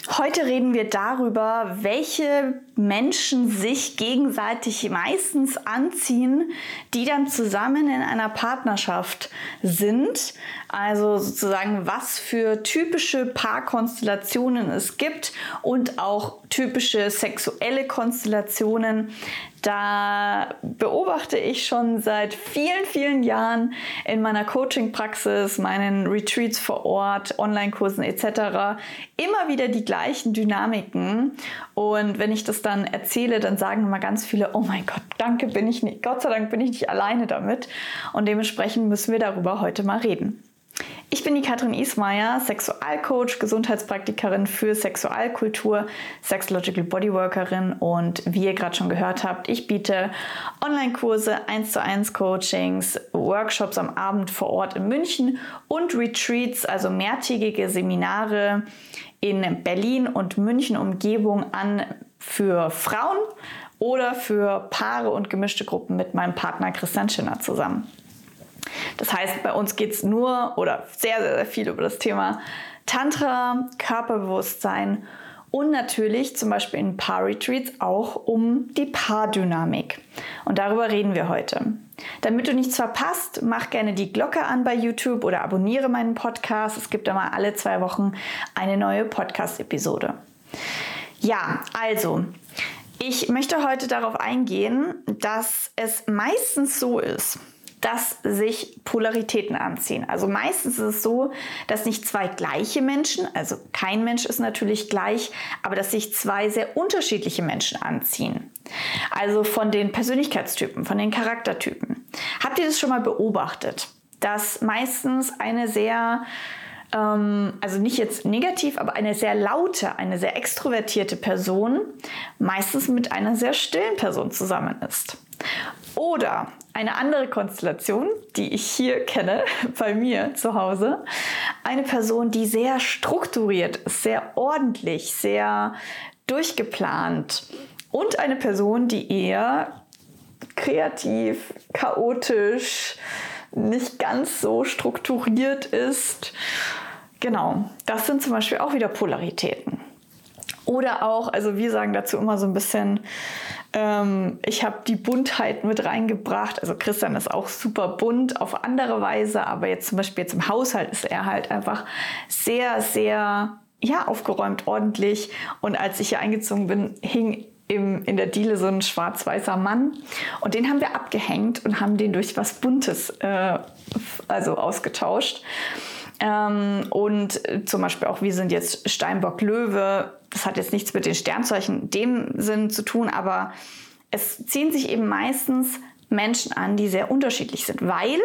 Heute reden wir darüber, welche Menschen sich gegenseitig meistens anziehen, die dann zusammen in einer Partnerschaft sind. Also sozusagen, was für typische Paarkonstellationen es gibt und auch typische sexuelle Konstellationen. Da beobachte ich schon seit vielen, vielen Jahren in meiner Coaching-Praxis, meinen Retreats vor Ort, Online-Kursen etc. immer wieder die gleichen Dynamiken. Und wenn ich das dann erzähle, dann sagen immer ganz viele, oh mein Gott, Gott sei Dank bin ich nicht alleine damit. Und dementsprechend müssen wir darüber heute mal reden. Ich bin die Katrin Ismayer, Sexualcoach, Gesundheitspraktikerin für Sexualkultur, Sexological Bodyworkerin und wie ihr gerade schon gehört habt, ich biete Online-Kurse, 1:1 Coachings, Workshops am Abend vor Ort in München und Retreats, also mehrtägige Seminare in Berlin und München Umgebung an für Frauen oder für Paare und gemischte Gruppen mit meinem Partner Christian Schinner zusammen. Das heißt, bei uns geht es nur oder sehr, sehr, sehr viel über das Thema Tantra, Körperbewusstsein und natürlich zum Beispiel in Paar-Retreats auch um die Paardynamik. Und darüber reden wir heute. Damit du nichts verpasst, mach gerne die Glocke an bei YouTube oder abonniere meinen Podcast. Es gibt immer alle 2 Wochen eine neue Podcast-Episode. Ja, also, ich möchte heute darauf eingehen, dass es meistens so ist, dass sich Polaritäten anziehen. Also meistens ist es so, dass nicht 2 gleiche Menschen, also kein Mensch ist natürlich gleich, aber dass sich 2 sehr unterschiedliche Menschen anziehen. Also von den Persönlichkeitstypen, von den Charaktertypen. Habt ihr das schon mal beobachtet, dass meistens eine sehr, also nicht jetzt negativ, aber eine sehr laute, eine sehr extrovertierte Person meistens mit einer sehr stillen Person zusammen ist? Oder eine andere Konstellation, die ich hier kenne, bei mir zu Hause, eine Person, die sehr strukturiert ist, sehr ordentlich, sehr durchgeplant und eine Person, die eher kreativ, chaotisch, nicht ganz so strukturiert ist. Genau, das sind zum Beispiel auch wieder Polaritäten. Oder auch, also wir sagen dazu immer so ein bisschen, ich habe die Buntheit mit reingebracht. Also Christian ist auch super bunt auf andere Weise, aber jetzt zum Beispiel im Haushalt ist er halt einfach sehr, sehr aufgeräumt, ordentlich. Und als ich hier eingezogen bin, hing in der Diele so ein schwarz-weißer Mann. Und den haben wir abgehängt und haben den durch was Buntes ausgetauscht. Und zum Beispiel auch, wir sind jetzt Steinbock-Löwe. Das hat jetzt nichts mit den Sternzeichen in dem Sinn zu tun, aber es ziehen sich eben meistens Menschen an, die sehr unterschiedlich sind, weil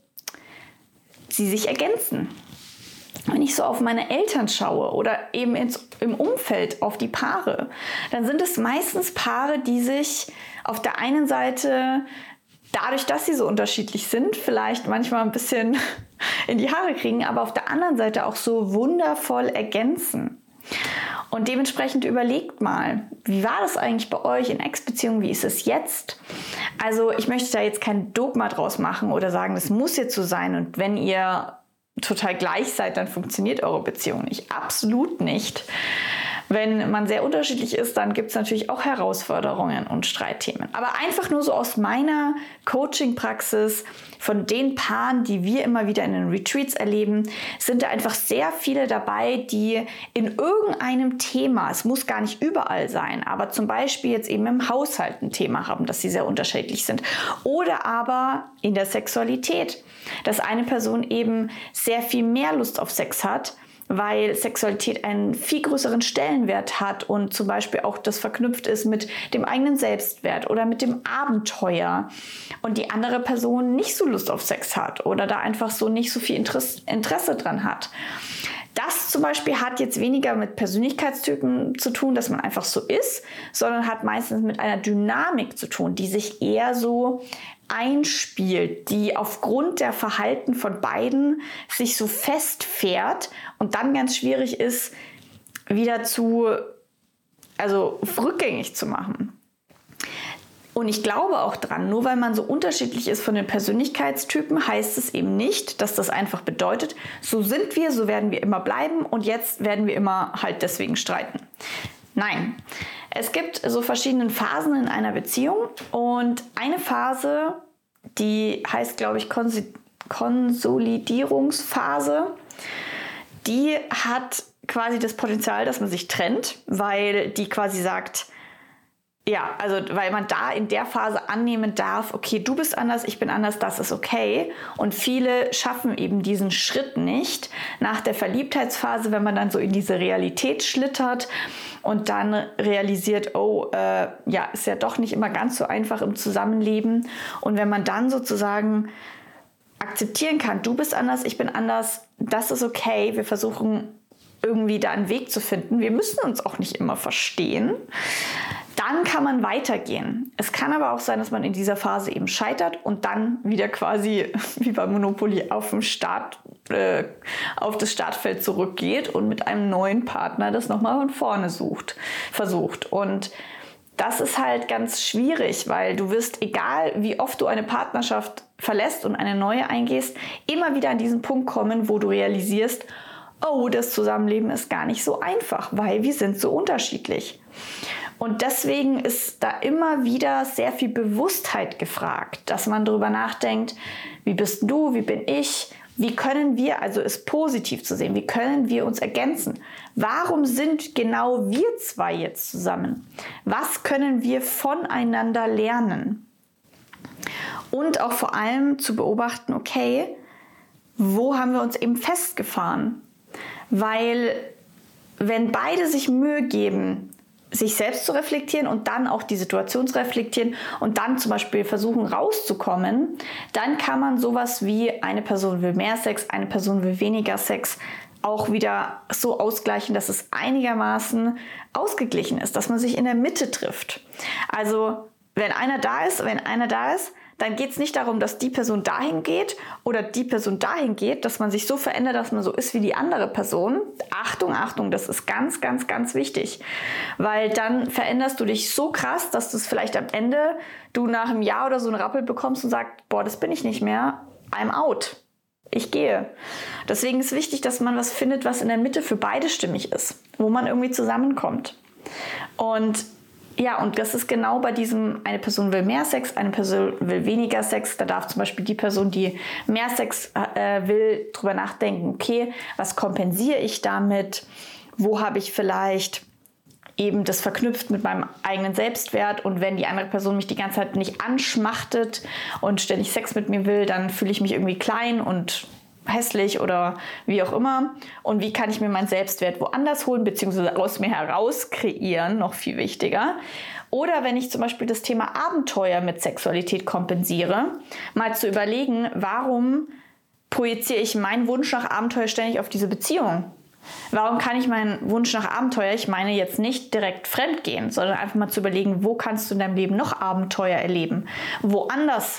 sie sich ergänzen. Wenn ich so auf meine Eltern schaue oder eben im Umfeld auf die Paare, dann sind es meistens Paare, die sich auf der einen Seite dadurch, dass sie so unterschiedlich sind, vielleicht manchmal ein bisschen in die Haare kriegen, aber auf der anderen Seite auch so wundervoll ergänzen. Und dementsprechend überlegt mal, wie war das eigentlich bei euch in Ex-Beziehungen, wie ist es jetzt? Also ich möchte da jetzt kein Dogma draus machen oder sagen, das muss jetzt so sein und wenn ihr total gleich seid, dann funktioniert eure Beziehung nicht. Absolut nicht. Wenn man sehr unterschiedlich ist, dann gibt es natürlich auch Herausforderungen und Streitthemen. Aber einfach nur so aus meiner Coaching-Praxis, von den Paaren, die wir immer wieder in den Retreats erleben, sind da einfach sehr viele dabei, die in irgendeinem Thema, es muss gar nicht überall sein, aber zum Beispiel jetzt eben im Haushalt ein Thema haben, dass sie sehr unterschiedlich sind. Oder aber in der Sexualität, dass eine Person eben sehr viel mehr Lust auf Sex hat, weil Sexualität einen viel größeren Stellenwert hat und zum Beispiel auch das verknüpft ist mit dem eigenen Selbstwert oder mit dem Abenteuer und die andere Person nicht so Lust auf Sex hat oder da einfach so nicht so viel Interesse dran hat. Das zum Beispiel hat jetzt weniger mit Persönlichkeitstypen zu tun, dass man einfach so ist, sondern hat meistens mit einer Dynamik zu tun, die sich eher so einspielt, die aufgrund der Verhalten von beiden sich so festfährt und dann ganz schwierig ist, wieder rückgängig zu machen. Und ich glaube auch dran, nur weil man so unterschiedlich ist von den Persönlichkeitstypen, heißt es eben nicht, dass das einfach bedeutet, so sind wir, so werden wir immer bleiben und jetzt werden wir immer halt deswegen streiten. Nein, es gibt so verschiedene Phasen in einer Beziehung und eine Phase, die heißt, glaube ich, Konsolidierungsphase, die hat quasi das Potenzial, dass man sich trennt, weil die quasi sagt, ja, also weil man da in der Phase annehmen darf, okay, du bist anders, ich bin anders, das ist okay. Und viele schaffen eben diesen Schritt nicht nach der Verliebtheitsphase, wenn man dann so in diese Realität schlittert und dann realisiert, ist ja doch nicht immer ganz so einfach im Zusammenleben. Und wenn man dann sozusagen akzeptieren kann, du bist anders, ich bin anders, das ist okay, wir versuchen irgendwie da einen Weg zu finden, wir müssen uns auch nicht immer verstehen, dann kann man weitergehen. Es kann aber auch sein, dass man in dieser Phase eben scheitert und dann wieder quasi wie bei Monopoly auf das Startfeld zurückgeht und mit einem neuen Partner das nochmal von vorne versucht. Und das ist halt ganz schwierig, weil du wirst, egal wie oft du eine Partnerschaft verlässt und eine neue eingehst, immer wieder an diesen Punkt kommen, wo du realisierst, oh, das Zusammenleben ist gar nicht so einfach, weil wir sind so unterschiedlich. Und deswegen ist da immer wieder sehr viel Bewusstheit gefragt, dass man darüber nachdenkt, wie bist du, wie bin ich, wie können wir, also es positiv zu sehen, wie können wir uns ergänzen? Warum sind genau wir zwei jetzt zusammen? Was können wir voneinander lernen? Und auch vor allem zu beobachten, okay, wo haben wir uns eben festgefahren? Weil wenn beide sich Mühe geben, sich selbst zu reflektieren und dann auch die Situation zu reflektieren und dann zum Beispiel versuchen rauszukommen, dann kann man sowas wie eine Person will mehr Sex, eine Person will weniger Sex auch wieder so ausgleichen, dass es einigermaßen ausgeglichen ist, dass man sich in der Mitte trifft. Also wenn einer da ist, dann geht es nicht darum, dass die Person dahin geht oder die Person dahin geht, dass man sich so verändert, dass man so ist wie die andere Person. Achtung, Achtung, das ist ganz, ganz, ganz wichtig. Weil dann veränderst du dich so krass, dass du es vielleicht am Ende, du nach einem Jahr oder so einen Rappel bekommst und sagst, boah, das bin ich nicht mehr, I'm out. Ich gehe. Deswegen ist wichtig, dass man was findet, was in der Mitte für beide stimmig ist, wo man irgendwie zusammenkommt. Und ja, und das ist genau bei diesem, eine Person will mehr Sex, eine Person will weniger Sex. Da darf zum Beispiel die Person, die mehr Sex will, drüber nachdenken, okay, was kompensiere ich damit? Wo habe ich vielleicht eben das verknüpft mit meinem eigenen Selbstwert? Und wenn die andere Person mich die ganze Zeit nicht anschmachtet und ständig Sex mit mir will, dann fühle ich mich irgendwie klein und hässlich oder wie auch immer. Und wie kann ich mir meinen Selbstwert woanders holen, beziehungsweise aus mir heraus kreieren, noch viel wichtiger. Oder wenn ich zum Beispiel das Thema Abenteuer mit Sexualität kompensiere, mal zu überlegen, warum projiziere ich meinen Wunsch nach Abenteuer ständig auf diese Beziehung? Warum kann ich meinen Wunsch nach Abenteuer, ich meine jetzt nicht direkt fremdgehen, sondern einfach mal zu überlegen, wo kannst du in deinem Leben noch Abenteuer erleben? Woanders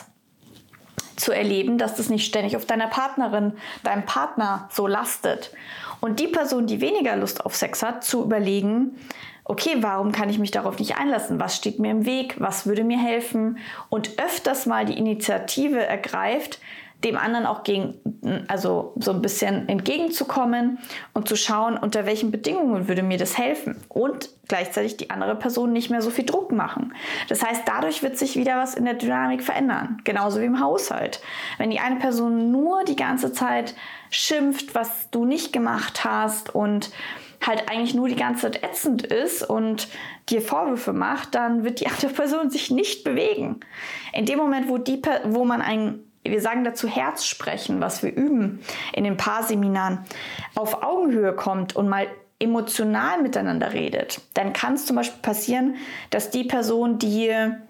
zu erleben, dass das nicht ständig auf deiner Partnerin, deinem Partner so lastet. Und die Person, die weniger Lust auf Sex hat, zu überlegen, okay, warum kann ich mich darauf nicht einlassen? Was steht mir im Weg? Was würde mir helfen? Und öfters mal die Initiative ergreift, dem anderen auch so ein bisschen entgegenzukommen und zu schauen, unter welchen Bedingungen würde mir das helfen und gleichzeitig die andere Person nicht mehr so viel Druck machen. Das heißt, dadurch wird sich wieder was in der Dynamik verändern, genauso wie im Haushalt. Wenn die eine Person nur die ganze Zeit schimpft, was du nicht gemacht hast und halt eigentlich nur die ganze Zeit ätzend ist und dir Vorwürfe macht, dann wird die andere Person sich nicht bewegen. In dem Moment, wo man wir sagen dazu Herzsprechen, was wir üben in den Paarseminaren, auf Augenhöhe kommt und mal emotional miteinander redet, dann kann es zum Beispiel passieren, dass die Person, die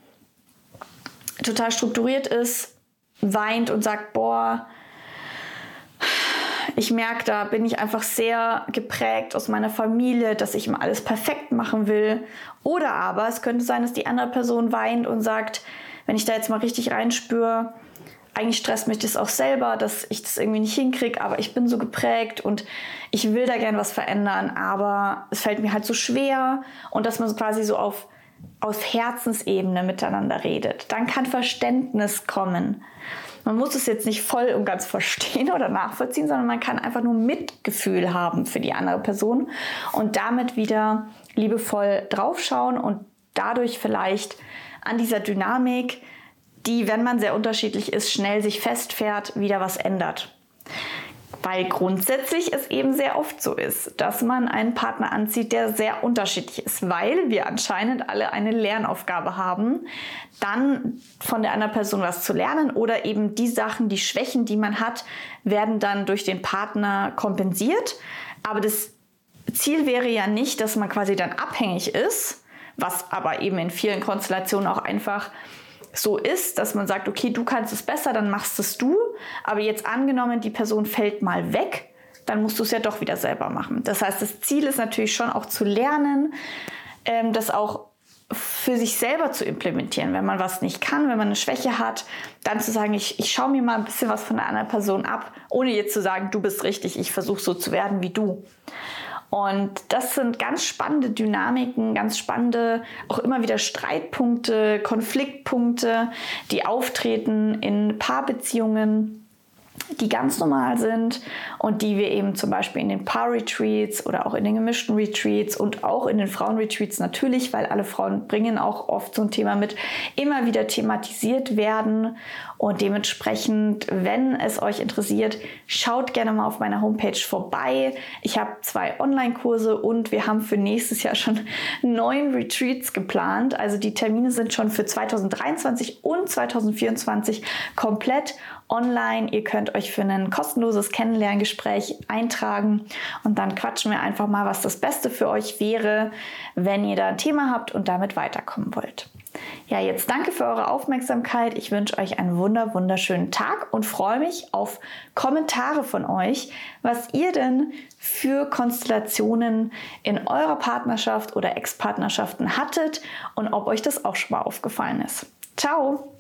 total strukturiert ist, weint und sagt, boah, ich merke, da bin ich einfach sehr geprägt aus meiner Familie, dass ich immer alles perfekt machen will. Oder aber es könnte sein, dass die andere Person weint und sagt, wenn ich da jetzt mal richtig reinspüre, eigentlich stresst mich das auch selber, dass ich das irgendwie nicht hinkriege, aber ich bin so geprägt und ich will da gern was verändern, aber es fällt mir halt so schwer. Und dass man quasi so auf auf Herzensebene miteinander redet. Dann kann Verständnis kommen. Man muss es jetzt nicht voll und ganz verstehen oder nachvollziehen, sondern man kann einfach nur Mitgefühl haben für die andere Person und damit wieder liebevoll draufschauen und dadurch vielleicht an dieser Dynamik, die, wenn man sehr unterschiedlich ist, schnell sich festfährt, wieder was ändert. Weil grundsätzlich es eben sehr oft so ist, dass man einen Partner anzieht, der sehr unterschiedlich ist, weil wir anscheinend alle eine Lernaufgabe haben, dann von der anderen Person was zu lernen oder eben die Sachen, die Schwächen, die man hat, werden dann durch den Partner kompensiert. Aber das Ziel wäre ja nicht, dass man quasi dann abhängig ist, was aber eben in vielen Konstellationen auch einfach so ist, dass man sagt, okay, du kannst es besser, dann machst es du. Aber jetzt angenommen, die Person fällt mal weg, dann musst du es ja doch wieder selber machen. Das heißt, das Ziel ist natürlich schon auch zu lernen, das auch für sich selber zu implementieren. Wenn man was nicht kann, wenn man eine Schwäche hat, dann zu sagen, ich schaue mir mal ein bisschen was von der anderen Person ab, ohne jetzt zu sagen, du bist richtig, ich versuche so zu werden wie du. Und das sind ganz spannende Dynamiken, ganz spannende, auch immer wieder Streitpunkte, Konfliktpunkte, die auftreten in Paarbeziehungen, die ganz normal sind und die wir eben zum Beispiel in den Paar-Retreats oder auch in den gemischten Retreats und auch in den Frauen-Retreats natürlich, weil alle Frauen bringen auch oft so ein Thema mit, immer wieder thematisiert werden. Und dementsprechend, wenn es euch interessiert, schaut gerne mal auf meiner Homepage vorbei. Ich habe 2 Online-Kurse und wir haben für nächstes Jahr schon 9 Retreats geplant. Also die Termine sind schon für 2023 und 2024 komplett online. Ihr könnt euch für ein kostenloses Kennenlerngespräch eintragen und dann quatschen wir einfach mal, was das Beste für euch wäre, wenn ihr da ein Thema habt und damit weiterkommen wollt. Ja, jetzt danke für eure Aufmerksamkeit. Ich wünsche euch einen wunderschönen Tag und freue mich auf Kommentare von euch, was ihr denn für Konstellationen in eurer Partnerschaft oder Ex-Partnerschaften hattet und ob euch das auch schon mal aufgefallen ist. Ciao!